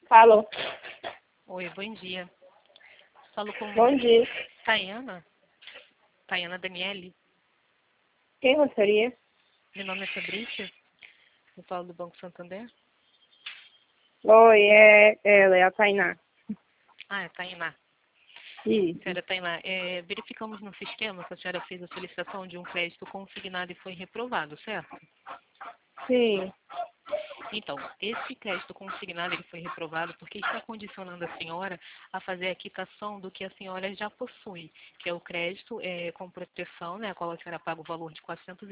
Alô, Oi, bom dia. Falo com bom dia. Tayana, Tayana Daniele. Quem gostaria? Meu nome é Fabrícia, eu falo do Banco Santander. Oi, é ela, é a Tainá. Ah, é Tainá. Isso. Senhora Tainá, verificamos no sistema que a senhora fez a solicitação de um crédito consignado e foi reprovado, certo? Sim. Então, esse crédito consignado ele foi reprovado porque está condicionando a senhora a fazer a quitação do que a senhora já possui, que é o crédito com proteção, né, a qual a senhora paga o valor de R$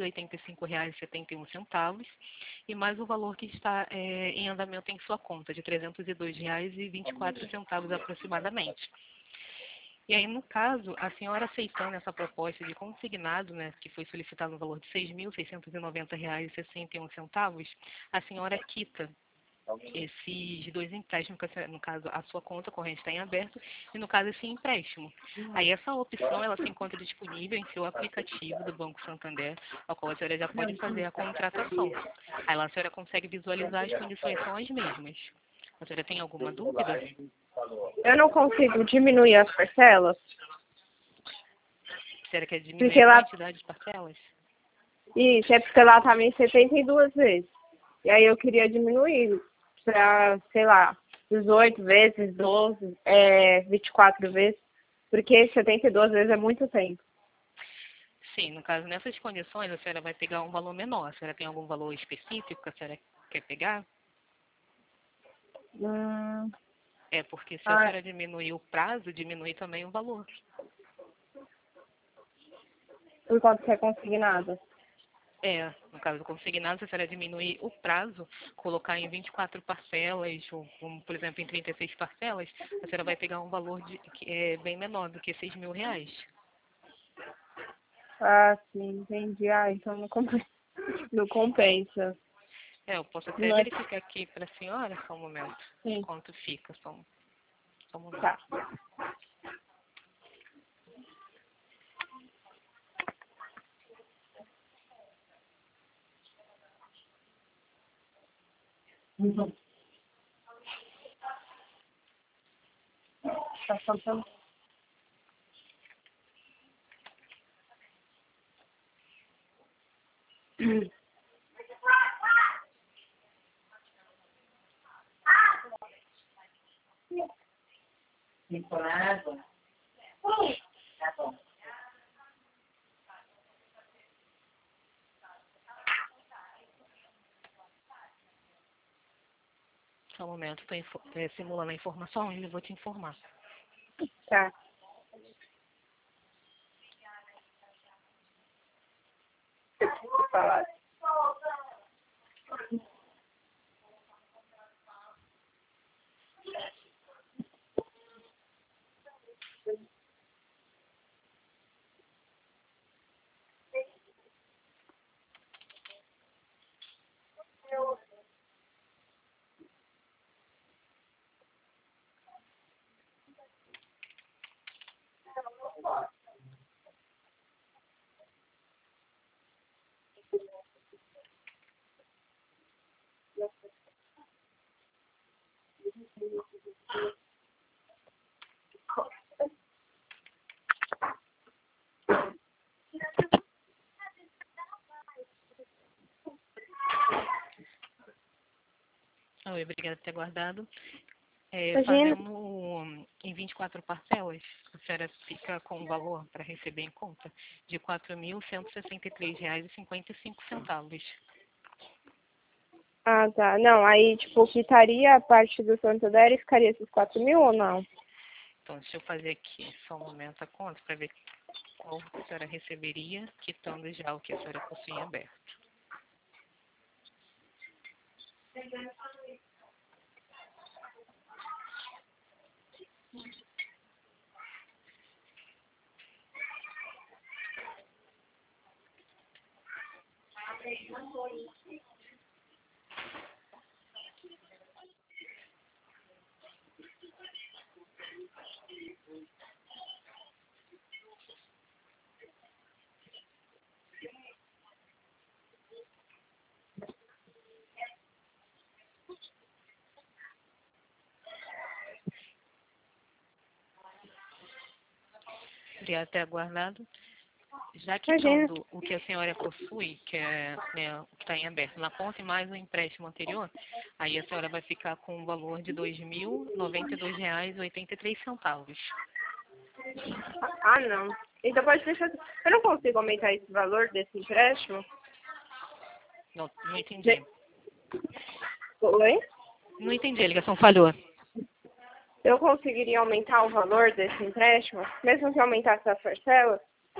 485,71 e mais o valor que está em andamento em sua conta, de R$ 302,24 aproximadamente. E aí, no caso, a senhora aceitando essa proposta de consignado, né, que foi solicitado no valor de R$ 6.690,61, a senhora quita esses dois empréstimos, que no caso a sua conta corrente está em aberto, e no caso esse empréstimo. Aí essa opção ela se encontra disponível em seu aplicativo do Banco Santander, ao qual a senhora já pode fazer a contratação. Aí lá a senhora consegue visualizar as condições são as mesmas. A senhora tem alguma dúvida? Eu não consigo diminuir as parcelas? A senhora quer diminuir Porque a lá, quantidade de parcelas? isso, é porque lá tá em 72 vezes. E aí eu queria diminuir pra, sei lá, 18 vezes, 12, 24 vezes. Porque 72 vezes é muito tempo. Sim, no caso, nessas condições, a senhora vai pegar um valor menor. A senhora tem algum valor específico que a senhora quer pegar? Hum, É, porque se a ah, senhora diminuir o prazo, diminui também o valor. por quanto que é consignado? É, no caso do consignado, se a senhora diminuir o prazo, colocar em 24 parcelas, ou como, por exemplo, em 36 parcelas, a senhora vai pegar um valor que é bem menor do que R$ 6.000. Ah, sim, entendi. Ah, então não compensa. Não compensa. É, eu posso até Não é... verificar aqui para a senhora, só um momento, Sim, quanto fica, só um momento. tá. Tá faltando. Só um momento, estou simulando a informação e eu vou te informar. Tá. Falar. Oi, obrigada por ter aguardado. Imagina. Fazendo em 24 parcelas, a senhora fica com um valor para receber em conta de R$ 4.163,55. Ah, tá. Não, aí, tipo, quitaria a parte do Santander e ficaria esses 4.000 ou não? Então, deixa eu fazer aqui só um momento a conta para ver qual a senhora receberia, quitando já o que a senhora possui em aberto. seria até aguardado. Já Imagina. quitando o que a senhora possui, que é, né, o que está em aberto na conta, e mais o empréstimo anterior, aí a senhora vai ficar com um valor de R$ 2.092,83. Ah, não. Então pode deixar. Eu não consigo aumentar esse valor desse empréstimo? Não entendi. Oi? Não entendi, a ligação falhou. Eu conseguiria aumentar o valor desse empréstimo, mesmo que aumentasse a parcela?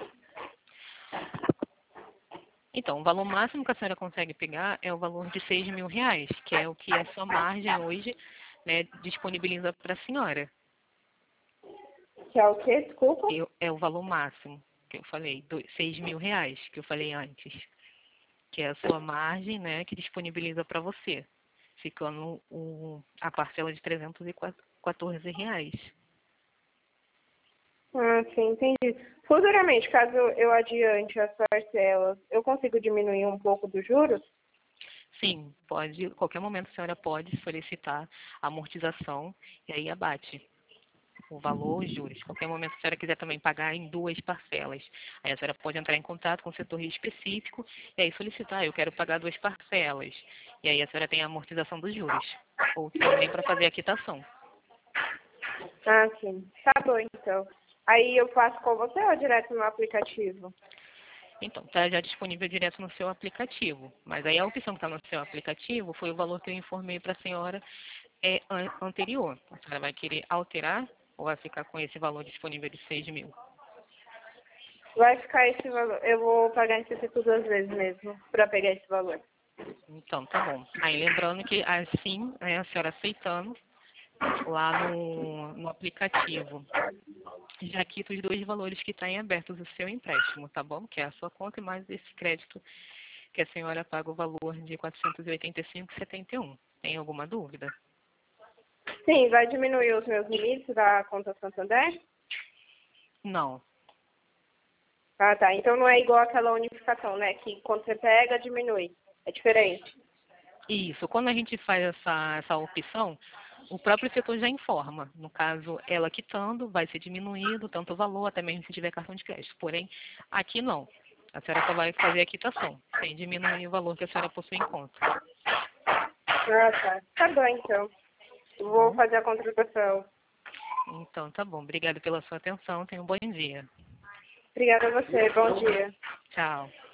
Então, o valor máximo que a senhora consegue pegar é o valor de R$ 6.000, que é o que a sua margem hoje, né, disponibiliza para a senhora. Que é o quê? Desculpa? É o valor máximo que eu falei, R$ 6.000, que eu falei antes, que é a sua margem, né, que disponibiliza para você, ficando a parcela de R$ 314. Ah, sim, entendi. Futuramente, caso eu adiante as parcelas, eu consigo diminuir um pouco dos juros? Sim, pode, a qualquer momento a senhora pode solicitar a amortização e aí abate o valor, os juros. Qualquer momento, se a senhora quiser também pagar em 2 parcelas, aí a senhora pode entrar em contato com o setor específico e aí solicitar, eu quero pagar 2 parcelas. E aí a senhora tem a amortização dos juros. Ou também para fazer a quitação. Ah, sim. Tá bom, então. Aí eu faço com você ou direto no aplicativo? Então, está já disponível direto no seu aplicativo. Mas aí a opção que está no seu aplicativo foi o valor que eu informei para a senhora anterior. A senhora vai querer alterar ou vai ficar com esse valor disponível de 6.000? Vai ficar esse valor. Eu vou pagar em 62 vezes mesmo, para pegar esse valor. Então, tá bom. Aí lembrando que assim, né, a senhora aceitando lá no aplicativo, já quita os 2 valores que estão em abertos do seu empréstimo, tá bom? Que é a sua conta e mais esse crédito que a senhora paga o valor de R$ 485,71. Tem alguma dúvida? Sim, vai diminuir os meus limites da conta Santander? Não. Ah, tá. Então não é igual aquela unificação, né? Que quando você pega, diminui. É diferente. Isso. Quando a gente faz essa opção, o próprio setor já informa. No caso, ela quitando, vai ser diminuído tanto o valor, até mesmo se tiver cartão de crédito. Porém, aqui não. A senhora só vai fazer a quitação, sem diminuir o valor que a senhora possui em conta. Ah, tá. Tá bom, então. Eu vou Bom, fazer a contratação. então tá bom. Obrigada pela sua atenção. Tenha um bom dia. Obrigada a você. Bom dia. Tchau.